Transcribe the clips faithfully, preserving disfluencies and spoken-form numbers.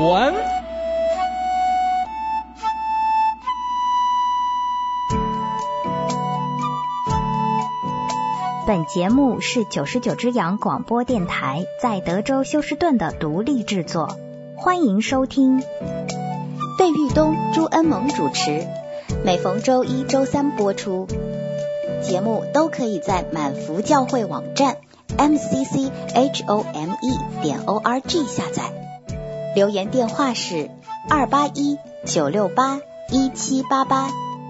文。 本节目是九十九只羊广播电台在德州休斯顿的独立制作，欢迎收听。 费玉东、朱恩萌主持，每逢周一、周三播出。节目都可以在满福教会网站 m c c h o m e 点 o r g 下载。留言电话是二八一九六八一七八八。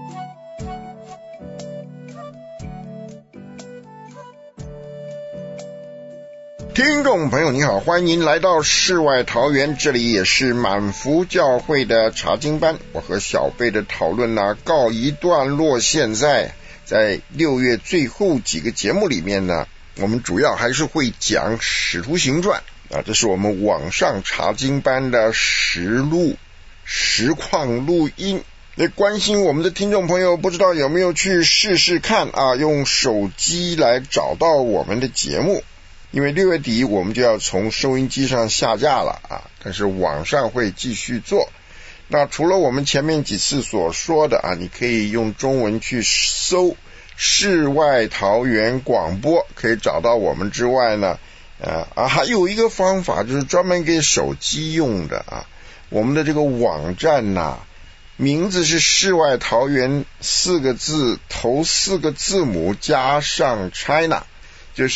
听众朋友你好，欢迎来到世外桃源，这里也是满福教会的查经班。我和小贝的讨论呢告一段落。现在在六月最后几个节目里面呢，我们主要还是会讲使徒行传啊，这是我们网上查经班的实录实况录音。那关心我们的听众朋友不知道有没有去试试看啊，用手机来找到我们的节目。因为六月底我们就要从收音机上下架了啊，但是网上会继续做。那除了我们前面几次所说的啊，你可以用中文去搜世外桃源广播，可以找到我们之外呢，呃啊还有一个方法就是专门给手机用的啊，我们的这个网站呐、啊，名字是世外桃源四个字，头四个字母加上 China， 就是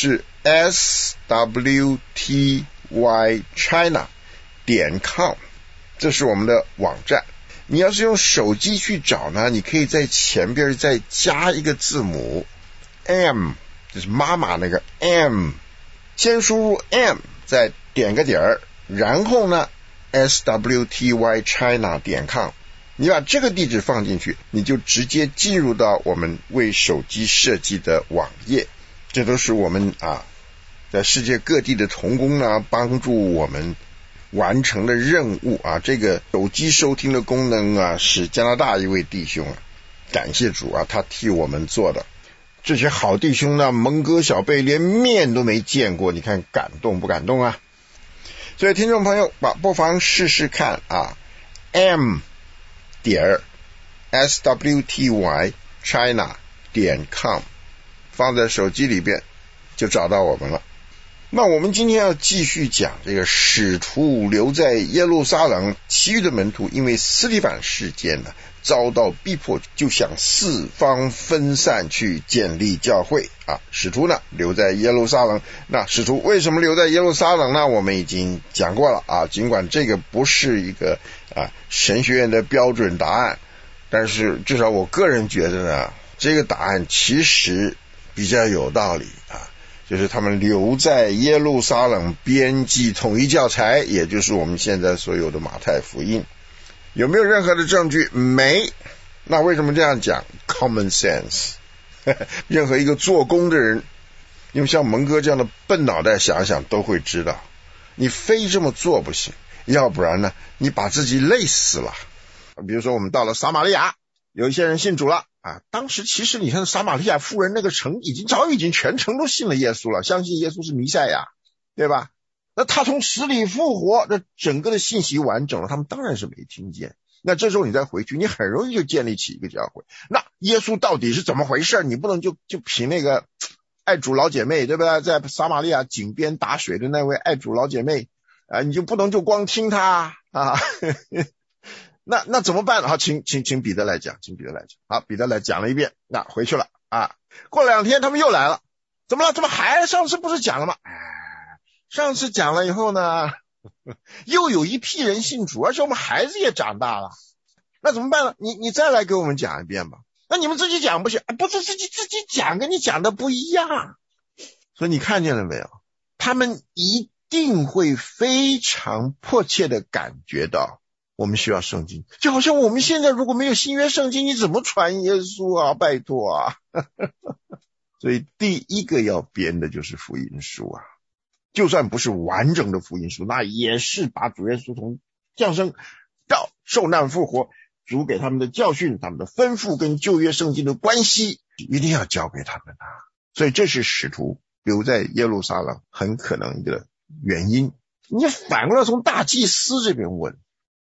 S W T Y China 点 com， 这是我们的网站。你要是用手机去找呢，你可以在前边再加一个字母 M， 就是妈妈那个 M， 先输入 M， 再点个点儿，然后呢 S W T Y China 点 com， 你把这个地址放进去，你就直接进入到我们为手机设计的网页。这都是我们啊在世界各地的同工呢帮助我们完成的任务啊。这个手机收听的功能啊是加拿大一位弟兄啊，感谢主啊，他替我们做的。这些好弟兄呢，蒙哥小贝连面都没见过，你看感动不感动啊？所以听众朋友把不妨试试看啊 M 点 S W T Y China 点 com， 放在手机里边就找到我们了。那我们今天要继续讲这个使徒留在耶路撒冷，其余的门徒因为司提反事件呢遭到逼迫，就向四方分散去建立教会啊。使徒呢留在耶路撒冷，那使徒为什么留在耶路撒冷呢？我们已经讲过了啊，尽管这个不是一个啊神学院的标准答案，但是至少我个人觉得呢，这个答案其实比较有道理啊。就是他们留在耶路撒冷编辑统一教材，也就是我们现在所有的马太福音。有没有任何的证据？没。那为什么这样讲？ Common sense 任何一个做工的人，因为像蒙哥这样的笨脑袋想想都会知道，你非这么做不行，要不然呢你把自己累死了。比如说我们到了撒玛利亚，有一些人信主了啊，当时其实你看撒玛利亚妇人那个城已经早已经全城都信了耶稣了，相信耶稣是弥赛亚，对吧？那他从死里复活，这整个的信息完整了，他们当然是没听见。那这时候你再回去，你很容易就建立起一个教会。那耶稣到底是怎么回事？你不能就就凭那个爱主老姐妹，对不对？在撒玛利亚井边打水的那位爱主老姐妹啊，你就不能就光听他啊那那怎么办？好，请请请彼得来讲，请彼得来讲。好，彼得来讲了一遍，那回去了啊。过了两天，他们又来了，怎么了？怎么还上次不是讲了吗？哎，上次讲了以后呢，又有一批人信主，而且我们孩子也长大了，那怎么办呢？你你再来给我们讲一遍吧。那你们自己讲不行，不是自己自己讲，跟你讲的不一样。所以你看见了没有？他们一定会非常迫切的感觉到我们需要圣经，就好像我们现在如果没有新约圣经，你怎么传耶稣啊？拜托啊！所以第一个要编的就是福音书啊，就算不是完整的福音书，那也是把主耶稣从降生到受难复活，主给他们的教训、他们的吩咐跟旧约圣经的关系，一定要教给他们啊。所以这是使徒留在耶路撒冷很可能的原因。你反过来从大祭司这边问，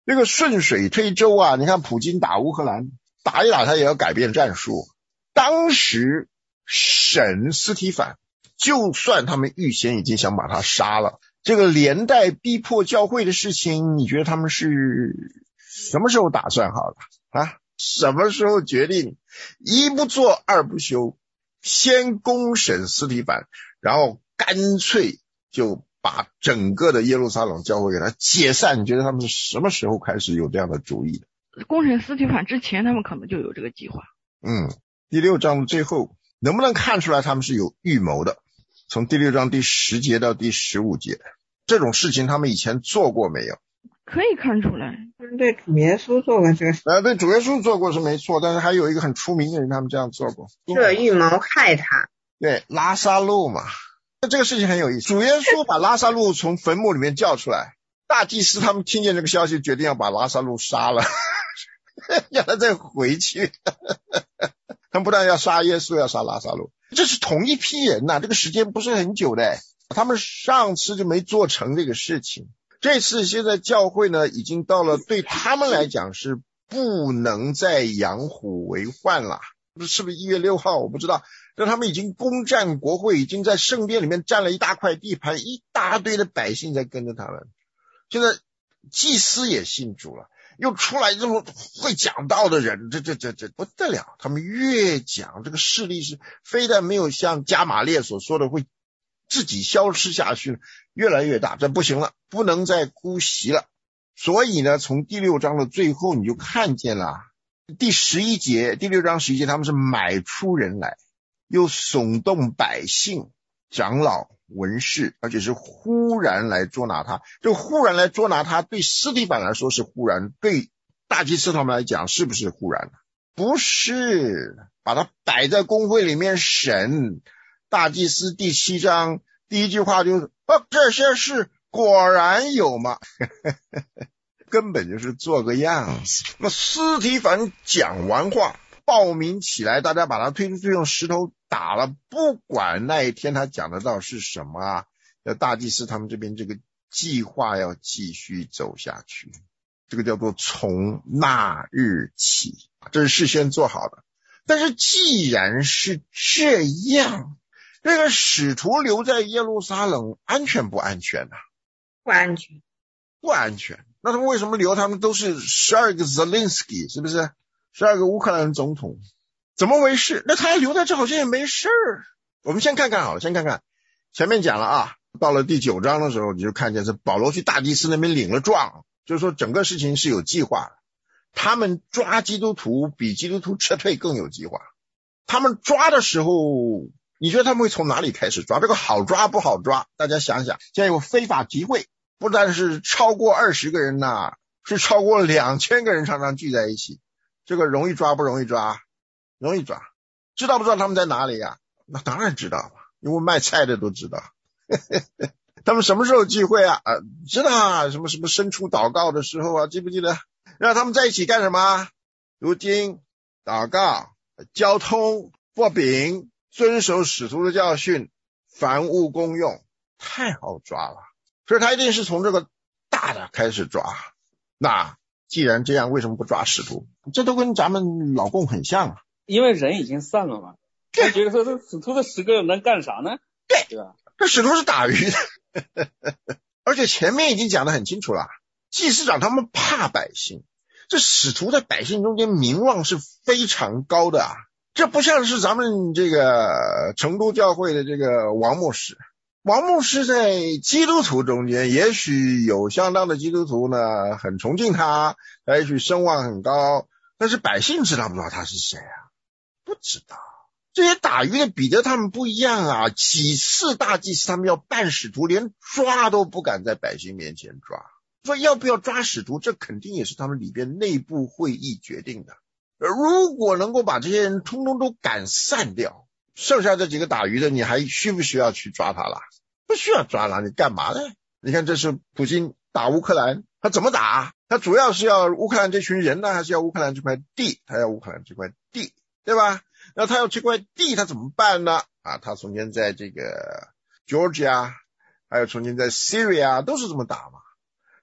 这个顺水推舟啊，你看普京打乌克兰，打一打他也要改变战术。当时审斯提凡，就算他们预先已经想把他杀了，这个连带逼迫教会的事情，你觉得他们是什么时候打算好的啊？什么时候决定一不做二不休，先公审斯提凡，然后干脆就把整个的耶路撒冷教会给他解散？你觉得他们是什么时候开始有这样的主意的？ 公审斯提凡之前他们可能就有这个计划。 嗯，第六章的最后能不能看出来他们是有预谋的？从第六章第十节到第十五节，这种事情他们以前做过没有？ 可以看出来， 对主耶稣做过这个事。 呃，对主耶稣做过是没错，但是还有一个很出名的人他们这样做过， 这预谋害他。 对，拉撒路嘛。这个事情很有意思，主耶稣把拉撒路从坟墓里面叫出来，大祭司他们听见这个消息，决定要把拉撒路杀了让他再回去他们不但要杀耶稣，要杀拉撒路，这是同一批人呐、啊，这个时间不是很久的，他们上次就没做成这个事情，这次现在教会呢已经到了对他们来讲是不能再养虎为患了，是不是一月六号我不知道，但他们已经攻占国会，已经在圣殿里面占了一大块地盘，一大堆的百姓在跟着他们，现在祭司也信主了，又出来这么会讲道的人，这这这这不得了，他们越讲这个势力是非但没有像加玛列所说的会自己消失下去，越来越大，这不行了，不能再姑息了。所以呢，从第六章的最后你就看见了，第十一节，第六章十一节，他们是买出人来，又耸动百姓、长老、文士，而且是忽然来捉拿他。这个忽然来捉拿他，对司提反来说是忽然，对大祭司他们来讲是不是忽然？不是，把他摆在公会里面审。大祭司第七章第一句话就是啊，这些事果然有嘛根本就是做个样子。那司提反讲完话，报名起来，大家把他推出去，用石头打了，不管那一天他讲的道是什么啊，要大祭司他们这边这个计划要继续走下去，这个叫做从那日起，这是事先做好的。但是既然是这样，这个使徒留在耶路撒冷安全不安全呢、啊？ 不安全， 不安全。那他们为什么留？他们都是十二个 Zelensky， 是不是？十二个乌克兰总统，怎么回事？那他留在这好像也没事儿。我们先看看好了，先看看前面讲了啊，到了第九章的时候，你就看见是保罗去大祭司那边领了状，就是说整个事情是有计划的。他们抓基督徒比基督徒撤退更有计划。他们抓的时候，你觉得他们会从哪里开始抓？这个好抓不好抓？大家想想，现在有非法集会，不但是超过二十个人呐、啊，是超过两千个人常常聚在一起。这个容易抓不容易抓？容易抓。知道不知道他们在哪里呀、啊？那当然知道了，因为卖菜的都知道。他们什么时候聚会啊？呃，知道啊，什么什么伸出祷告的时候啊，记不记得？让他们在一起干什么？读经、祷告、交通、擘饼、遵守使徒的教训，凡物公用，太好抓了。所以他一定是从这个大的开始抓。那既然这样，为什么不抓使徒？这都跟咱们老共很像啊。 因为人已经散了嘛，他觉得说这使徒的十个能干啥呢？ 对， 对吧？ 这使徒是打鱼的，而且前面已经讲得很清楚了，祭司长他们怕百姓，这使徒在百姓中间名望是非常高的啊。这不像是咱们这个成都教会的这个王牧师，王牧师在基督徒中间也许有相当的基督徒呢很崇敬他，也许声望很高，但是百姓知道不知道他是谁啊？不知道。这些打鱼的彼得他们不一样啊，几次大祭司他们要办使徒，连抓都不敢在百姓面前抓。说要不要抓使徒，这肯定也是他们里边内部会议决定的。如果能够把这些人通通都赶散掉，剩下这几个打鱼的，你还需不需要去抓他了？不需要抓了，你干嘛呢？你看这是普京打乌克兰，他怎么打？他主要是要乌克兰这群人呢，还是要乌克兰这块地？他要乌克兰这块地，对吧？那他要这块地，他怎么办呢？啊，他从前在这个 Georgia， 还有从前在 Syria 都是这么打嘛。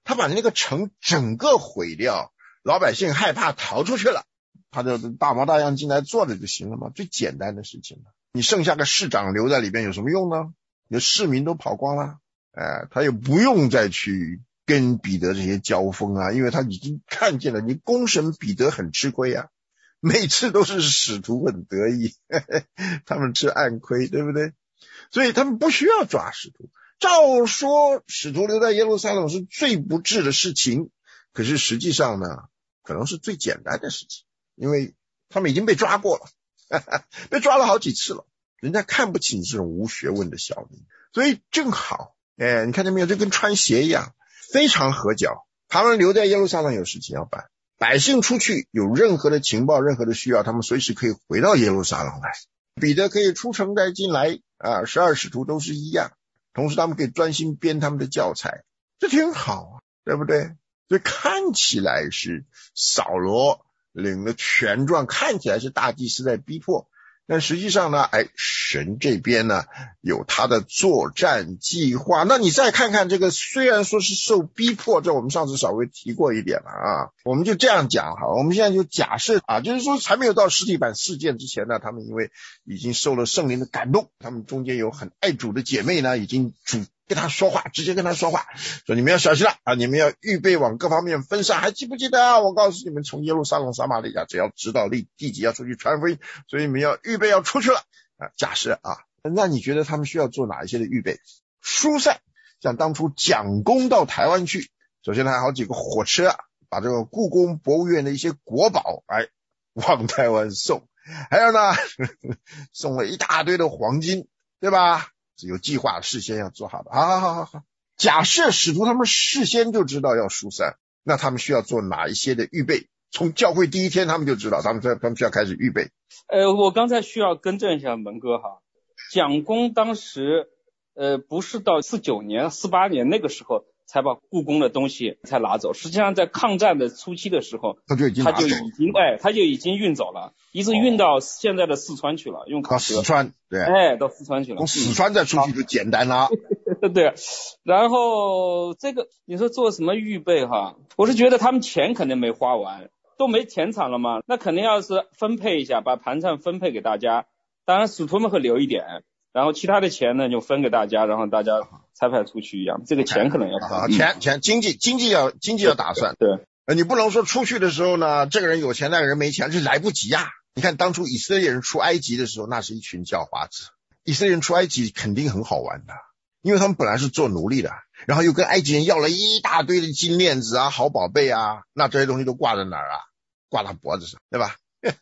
他把那个城整个毁掉，老百姓害怕逃出去了，他就大模大样进来做了就行了嘛，最简单的事情了。你剩下个市长留在里边有什么用呢？你的市民都跑光了，哎，他也不用再去跟彼得这些交锋啊，因为他已经看见了，你公审彼得很吃亏啊，每次都是使徒很得意，呵呵，他们吃暗亏，对不对？所以他们不需要抓使徒。照说使徒留在耶路撒冷是最不智的事情，可是实际上呢，可能是最简单的事情，因为他们已经被抓过了，呵呵，被抓了好几次了，人家看不起你这种无学问的小民，所以正好，哎，你看见没有，这跟穿鞋一样，非常合脚。他们留在耶路撒冷有事情要办，百姓出去有任何的情报，任何的需要，他们随时可以回到耶路撒冷来。彼得可以出城再进来啊，十二使徒都是一样，同时他们可以专心编他们的教材，这挺好啊，对不对？所以看起来是扫罗领了权状，看起来是大祭司在逼迫，但实际上呢，哎，神这边呢有他的作战计划。那你再看看这个，虽然说是受逼迫，这我们上次稍微提过一点了啊，我们就这样讲好，我们现在就假设啊，就是说还没有到实体版事件之前呢，他们因为已经受了圣灵的感动，他们中间有很爱主的姐妹呢，已经主跟他说话，直接跟他说话，说你们要小心了啊，你们要预备往各方面分散，还记不记得啊？我告诉你们，从耶路撒冷、撒玛利亚，只要知道立地级要出去传福音，所以你们要预备要出去了啊。假设啊，那你觉得他们需要做哪一些的预备？疏散，像当初蒋公到台湾去，首先他还好几个火车啊，把这个故宫博物院的一些国宝哎往台湾送，还有呢呵呵送了一大堆的黄金，对吧？是有计划事先要做好的。好好好好好，假设使徒他们事先就知道要疏散，那他们需要做哪一些的预备？从教会第一天他们就知道，他们他们需要开始预备。 呃，我刚才需要更正一下门哥哈，蒋公当时呃不是到四九年、四八年那个时候才把故宫的东西才拿走，实际上在抗战的初期的时候，他就已经他就已经哎他就已经运走了，一直运到现在的四川去了，用卡车到四川，对，哎，到四川去了， 从四川再出去就简单了。 对，然后这个你说做什么预备哈？我是觉得他们钱肯定没花完，都没田产了嘛，那肯定要是分配一下，把盘缠分配给大家。当然使徒们会留一点，然后其他的钱呢就分给大家，然后大家拆派出去一样。这个钱可能要花，钱钱经济经济要经济要打算。 对， 呃，你不能说出去的时候呢，这个人有钱，那个人没钱，这来不及呀、啊。你看当初以色列人出埃及的时候，那是一群叫花子。以色列人出埃及肯定很好玩的，因为他们本来是做奴隶的，然后又跟埃及人要了一大堆的金链子啊、好宝贝啊，那这些东西都挂在哪儿啊？挂到脖子上，对吧？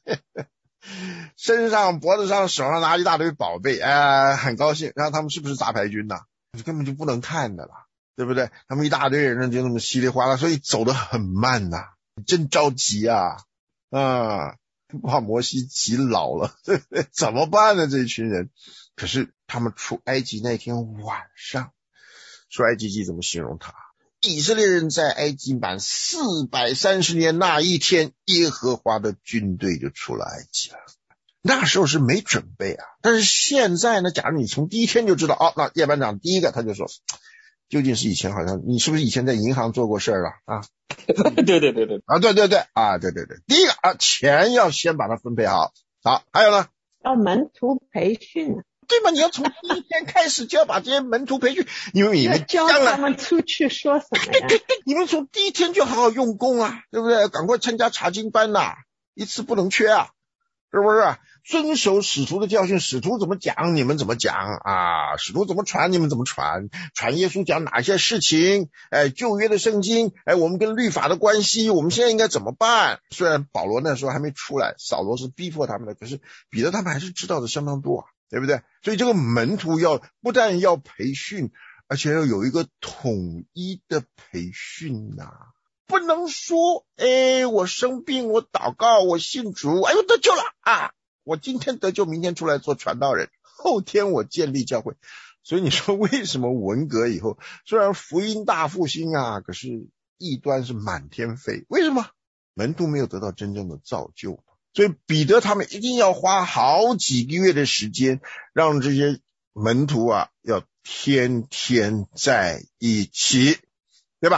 身上、脖子上、手上拿一大堆宝贝，哎，很高兴。然后他们是不是杂牌军呐、啊？根本就不能看的了，对不对？他们一大堆人就那么稀里哗啦，所以走得很慢呐、啊，真着急啊！啊，把摩西急老了，对不对？怎么办呢？这一群人。可是他们出埃及那天晚上，出埃及记怎么形容他？以色列人在埃及满四百三十年那一天，耶和华的军队就出了埃及了。那时候是没准备啊，但是现在呢，假如你从第一天就知道，哦，那叶班长第一个他就说，究竟是以前好像你是不是以前在银行做过事儿啊？啊， 对对对对啊，对对对啊，对对对，第一个啊，钱要先把它分配好。好，还有呢， 要门徒培训。 对吧？你要从第一天开始就要把这些门徒培训，因为你们教他们出去说什么呀？ 对对对，你们从第一天就好好用功啊，对不对？赶快参加查经班呐、啊，一次不能缺啊，是不是？遵守使徒的教训，使徒怎么讲，你们怎么讲啊？使徒怎么传，你们怎么传？传耶稣讲哪些事情？哎，旧约的圣经，哎，我们跟律法的关系，我们现在应该怎么办？虽然保罗那时候还没出来，扫罗是逼迫他们的，可是彼得他们还是知道的相当多啊。对不对？所以这个门徒要不但要培训，而且要有一个统一的培训呐、啊，不能说，哎，我生病，我祷告，我信主，哎呦得救了啊！我今天得救，明天出来做传道人，后天我建立教会。所以你说为什么文革以后，虽然福音大复兴啊，可是异端是满天飞？为什么？门徒没有得到真正的造就。所以彼得他们一定要花好几个月的时间，让这些门徒啊要天天在一起，对吧？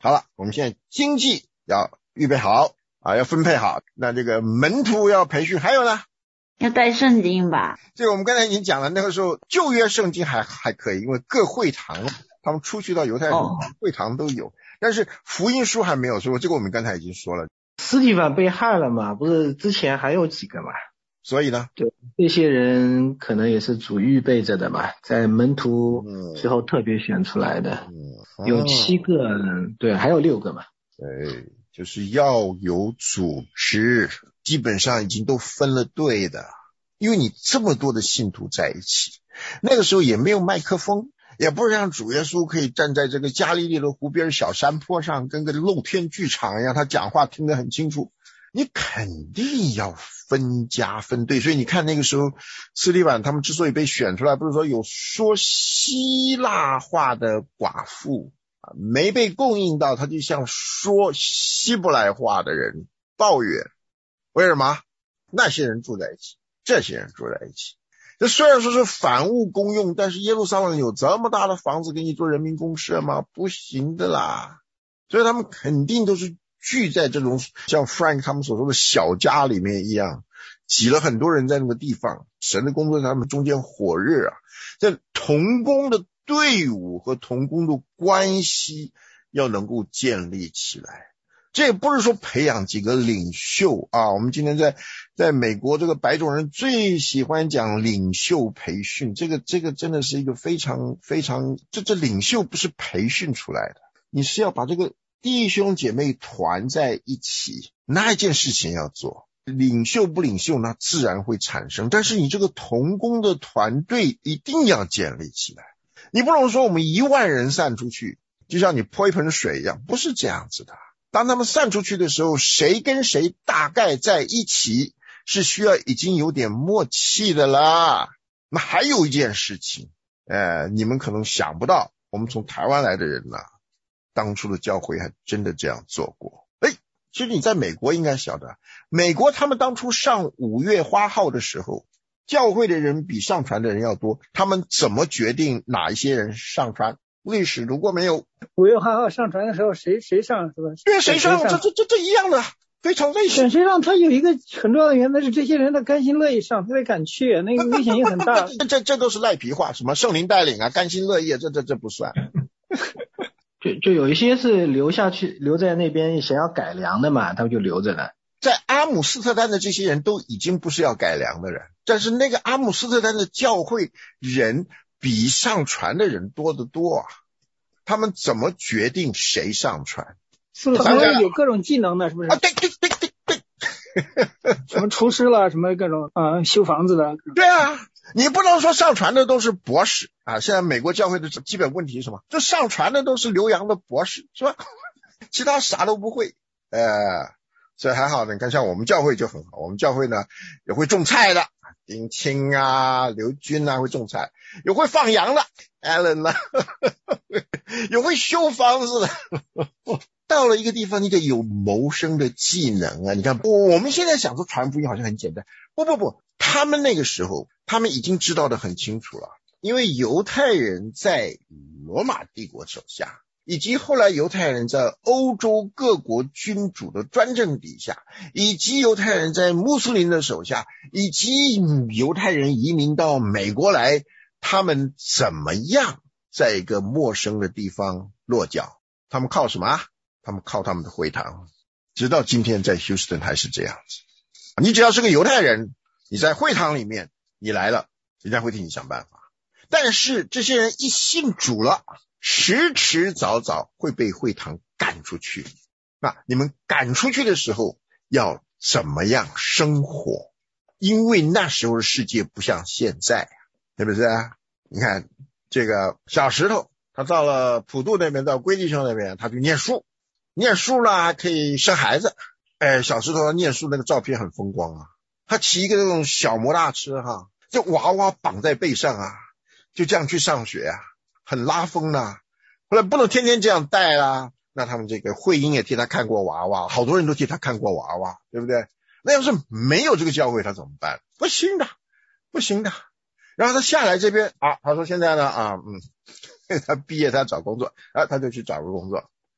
好了，我们现在经济要预备好啊，要分配好，那这个门徒要培训，还有呢？ 要带圣经吧？ 这个我们刚才已经讲了，那个时候旧约圣经还还可以，因为各会堂他们出去到犹太人、哦、会堂都有，但是福音书还没有说，这个我们刚才已经说了。 司提反被害了嘛，不是之前还有几个嘛？ 所以呢， 对，这些人可能也是主预备着的嘛，在门徒之后特别选出来的，嗯嗯、有七个，对，还有六个嘛。 对，就是要有组织，基本上已经都分了队的，因为你这么多的信徒在一起，那个时候也没有麦克风，也不是像主耶稣可以站在这个加利利的湖边小山坡上，跟个露天剧场一样，他讲话听得很清楚。你肯定要分家分队，所以你看那个时候司提反他们之所以被选出来，不是说有说希腊话的寡妇没被供应到，他就像说希伯来话的人抱怨，为什么？那些人住在一起，这些人住在一起，这虽然说是反物公用，但是耶路撒冷有这么大的房子给你做人民公社吗？不行的啦。所以他们肯定都是聚在这种像 Frank 他们所说的小家里面一样，挤了很多人在那个地方，神的工作在他们中间火热啊。这同工的队伍和同工的关系要能够建立起来，这也不是说培养几个领袖啊。我们今天在在美国，这个白种人最喜欢讲领袖培训，这个这个真的是一个非常非常，这这领袖不是培训出来的，你是要把这个弟兄姐妹团在一起，那一件事情要做。领袖不领袖呢，自然会产生，但是你这个同工的团队一定要建立起来。你不能说我们一万人散出去，就像你泼一盆水一样，不是这样子的。当他们散出去的时候，谁跟谁大概在一起，是需要已经有点默契的啦。那还有一件事情，呃，你们可能想不到，我们从台湾来的人呢、啊，当初的教会还真的这样做过。诶，其实你在美国应该晓得，美国他们当初上五月花号的时候，教会的人比上传的人要多，他们怎么决定哪一些人上传？历史如果没有五月花号上传的时候，谁谁上是吧？ 对，谁上？这这这这一样的，非常类似。 选谁上，他有一个很重要的原则是这些人他甘心乐意上，他得敢去，那个危险性很大。 这这这都是赖皮话，什么圣灵带领啊，甘心乐意，这这这不算。 就就有一些是留下去留在那边想要改良的嘛，他们就留着呢。 在阿姆斯特丹的这些人都已经不是要改良的人，但是那个阿姆斯特丹的教会人比上传的人多得多啊。他们怎么决定谁上传？ 是不是他们有各种技能的？是不是？ 啊，对对对对对。 什么厨师了，什么各种啊、呃、修房子的。 对啊，你不能说上传的都是博士啊。现在美国教会的基本问题是什么？就上传的都是留洋的博士，是吧？其他啥都不会。呃，所以还好呢。你看，像我们教会就很好，我们教会呢也会种菜的，丁青啊、刘军啊会种菜，有会放羊的 ，Allen 啊，有会修房子的。到了一个地方，你得有谋生的技能啊！你看，我们现在想说传福音好像很简单，不不不，他们那个时候，他们已经知道的很清楚了，因为犹太人在罗马帝国手下，以及后来犹太人在欧洲各国君主的专政底下，以及犹太人在穆斯林的手下，以及犹太人移民到美国来，他们怎么样在一个陌生的地方落脚？他们靠什么？他们靠他们的会堂，直到今天在 Houston 还是这样子。你只要是个犹太人，你在会堂里面，你来了，人家会替你想办法。但是这些人一信主了，迟迟早早会被会堂赶出去。那你们赶出去的时候要怎么样生活？因为那时候的世界不像现在，对不对啊？你看这个小石头，他到了普渡那边，到归地兄那边，他去念书。念书了还可以生孩子，哎，小石头念书那个照片很风光啊，他骑一个那种小摩大车哈，这娃娃绑在背上啊，就这样去上学啊，很拉风啊。后来不能天天这样带啦，那他们这个慧英也替他看过娃娃，好多人都替他看过娃娃，对不对？那要是没有这个教会他怎么办？不行的，不行的。然后他下来这边啊，他说现在呢啊，嗯，他毕业他找工作啊，他就去找个工作。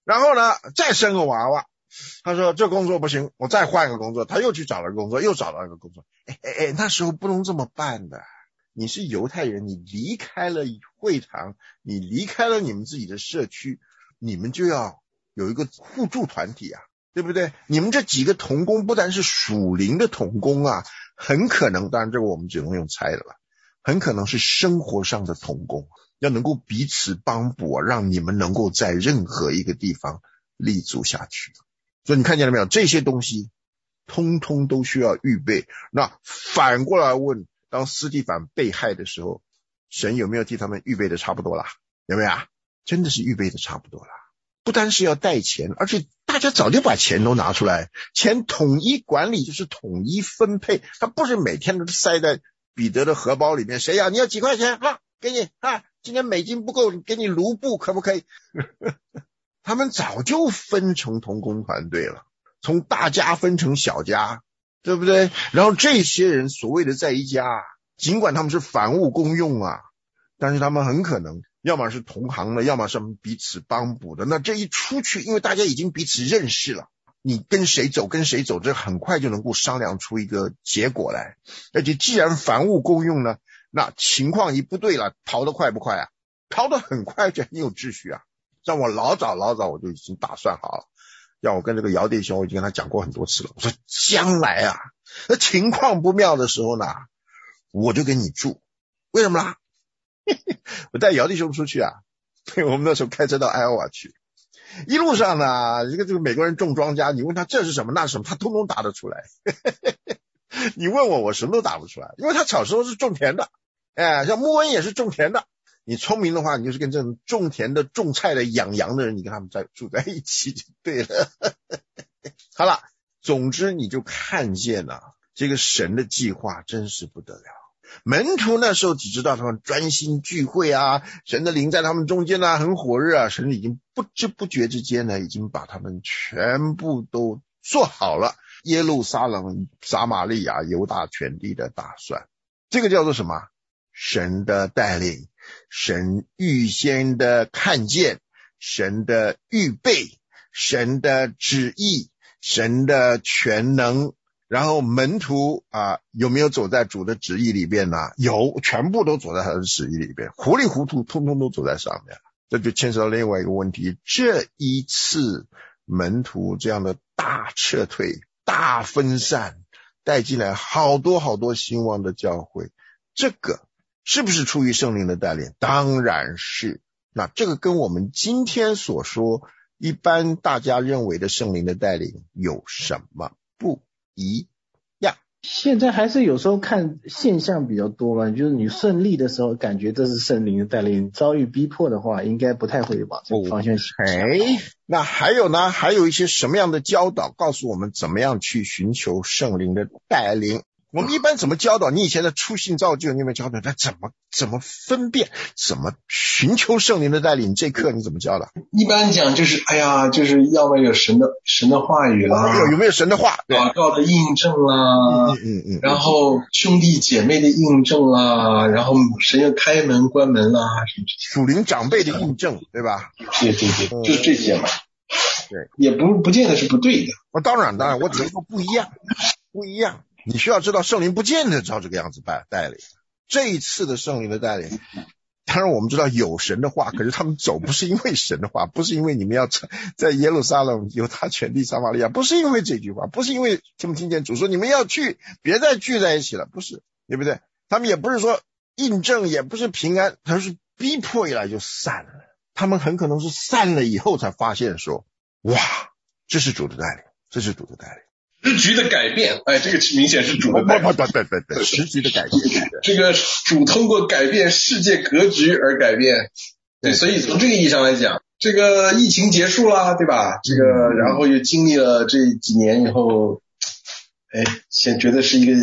然后呢再生个娃娃，他说这工作不行，我再换个工作，他又去找了个工作，又找到一个工作。哎哎哎，那时候不能这么办的。你是犹太人，你离开了会堂，你离开了你们自己的社区，你们就要有一个互助团体啊，对不对？你们这几个同工不但是属灵的同工啊，很可能，当然这个我们只能用猜的了，很可能是生活上的同工，要能够彼此帮补，让你们能够在任何一个地方立足下去。所以你看见了没有？这些东西通通都需要预备。那反过来问，当司提反被害的时候，神有没有替他们预备的差不多啦？有没有啊？真的是预备的差不多啦。不单是要带钱，而且大家早就把钱都拿出来，钱统一管理，就是统一分配，他不是每天都塞在彼得的荷包里面，谁要你要几块钱啊，给你啊，今天美金不够给你卢布可不可以？他们早就分成同工团队了，从大家分成小家，对不对？然后这些人所谓的在一家，尽管他们是凡物公用啊，但是他们很可能要么是同行的，要么是彼此帮补的。那这一出去，因为大家已经彼此认识了，你跟谁走跟谁走，这很快就能够商量出一个结果来。而且既然凡物公用呢，那情况一不对了，逃得快不快啊？逃得很快，这很有秩序啊。像我老早老早我就已经打算好了，让我跟这个姚弟兄，我已经跟他讲过很多次了，我说将来啊，那情况不妙的时候呢，我就跟你住。为什么啦？我带姚弟兄出去啊，我们那时候开车到艾奥瓦去，一路上呢，这个这个美国人种庄稼，你问他这是什么那是什么，他通通答得出来。你问我，我什么都答不出来，因为他小时候是种田的，哎，像穆恩也是种田的。你聪明的话，你就是跟这种种田的、种菜的、养羊的人，你跟他们在住在一起就对了。好了，总之你就看见了这个神的计划真是不得了。门徒那时候只知道他们专心聚会啊，神的灵在他们中间啊，很火热啊，神已经不知不觉之间呢，已经把他们全部都做好了耶路撒冷、撒玛利亚、犹大全地的打算。这个叫做什么？神的带领，神预先的看见，神的预备，神的旨意，神的全能。然后门徒啊，有没有走在主的旨意里边呢？有，全部都走在他的旨意里边，糊里糊涂通通都走在上面了。这就牵扯到另外一个问题，这一次门徒这样的大撤退、大分散，带进来好多好多兴旺的教会，这个是不是出于圣灵的带领？当然是。那这个跟我们今天所说一般大家认为的圣灵的带领有什么不一样？ 现在还是有时候看现象比较多嘛，就是你顺利的时候感觉这是圣灵的带领，遭遇逼迫的话应该不太会往这个方向想。 哎，那还有呢？还有一些什么样的教导告诉我们怎么样去寻求圣灵的带领？我们一般怎么教导？你以前的初信造就，你有没有教导？那怎么怎么分辨？怎么寻求圣灵的带领？这课你怎么教的？ 一般讲就是，哎呀，就是要么有神的神的话语啦， 有有没有神的话？ 祷告的印证啦， 嗯嗯嗯， 然后兄弟姐妹的印证啦，然后神要开门关门啦，什么属灵长辈的印证，对吧？ 对对对，嗯、就是这些嘛。 对， 也不不见得是不对的。 我、哦、当然当然，我只是说不一样，不一样。你需要知道圣灵不见得照这个样子带领。这一次的圣灵的带领，当然我们知道有神的话，可是他们走不是因为神的话，不是因为你们要在耶路撒冷犹大全地撒玛利亚，不是因为这句话，不是因为听不听见主说你们要去，别再聚在一起了，不是，对不对？他们也不是说印证，也不是平安，他是逼迫一来就散了。他们很可能是散了以后才发现说，哇，这是主的带领，这是主的带领。 时局的改变，哎，这个明显是主的带领。 对对对对，时局的改变。 这个主通过改变世界格局而改变。对，所以从这个意义上来讲，这个疫情结束啦，对吧？这个然后又经历了这几年以后，哎，先觉得是一个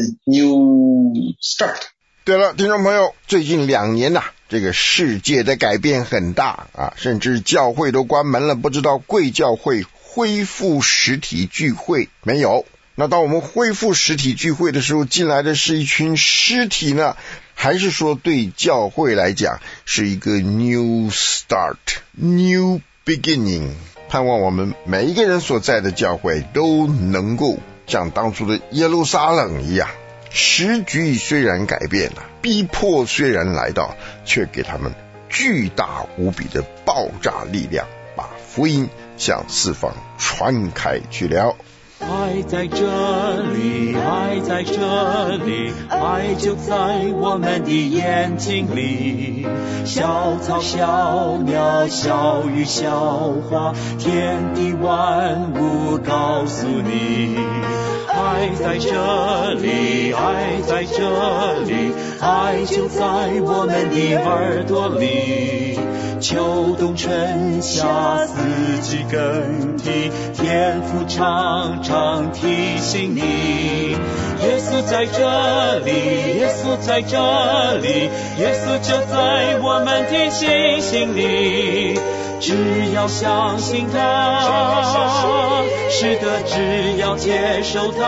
new start。 对了，听众朋友，最近两年呐、啊，这个世界的改变很大啊，甚至教会都关门了，不知道贵教会恢复实体聚会没有？那当我们恢复实体聚会的时候，进来的是一群尸体呢，还是说对教会来讲是一个 new start, new beginning？ 盼望我们每一个人所在的教会都能够像当初的耶路撒冷一样，时局虽然改变了，逼迫虽然来到，却给他们巨大无比的爆炸力量，把福音向四方传开去了。 爱在这里，爱在这里，爱就在我们的眼睛里。小草小鸟小鱼小花，天地万物告诉你，爱在这里，爱在这里，爱就在我们的耳朵里。秋冬春夏四季更替，天父常常提醒你，耶稣在这里，耶稣在这里，耶稣就在我们的心心里。只要相信他，是的，只要接受他，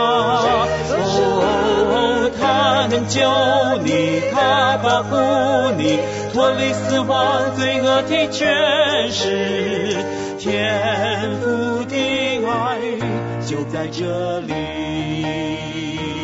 哦，他能救你，他保护你，脱离死亡罪恶的权势，天父的爱就在这里。